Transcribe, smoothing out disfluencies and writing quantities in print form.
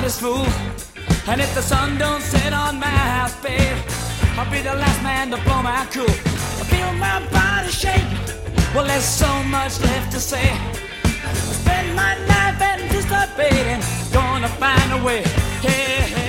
honest fool. And if the sun don't set on my house, babe, I'll be the last man to blow my cool. I feel my body shake. Well, there's so much left to say. I spend my life anticipating, gonna find a way. Hey, hey.